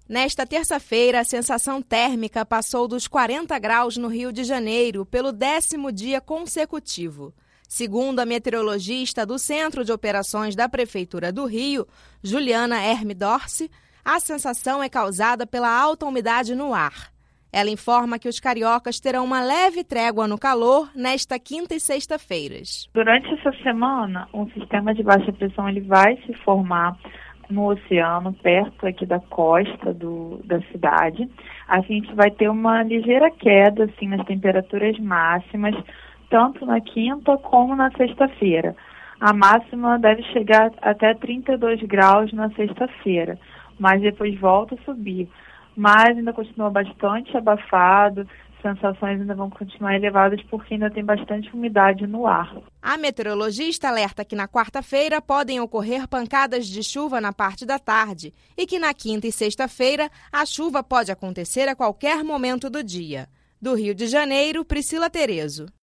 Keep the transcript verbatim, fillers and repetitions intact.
Nesta terça-feira, a sensação térmica passou dos quarenta graus no Rio de Janeiro pelo décimo dia consecutivo. Segundo a meteorologista do Centro de Operações da Prefeitura do Rio, Juliana Hermidorce, a sensação é causada pela alta umidade no ar. Ela informa que os cariocas terão uma leve trégua no calor nesta quinta e sexta-feiras. Durante essa semana, um sistema de baixa pressão ele vai se formar no oceano, perto aqui da costa do, da cidade. A gente vai ter uma ligeira queda assim, nas temperaturas máximas, tanto na quinta como na sexta-feira. A máxima deve chegar até trinta e dois graus na sexta-feira, mas depois volta a subir. Mas ainda continua bastante abafado, sensações ainda vão continuar elevadas porque ainda tem bastante umidade no ar. A meteorologista alerta que na quarta-feira podem ocorrer pancadas de chuva na parte da tarde e que na quinta e sexta-feira a chuva pode acontecer a qualquer momento do dia. Do Rio de Janeiro, Priscila Terezo.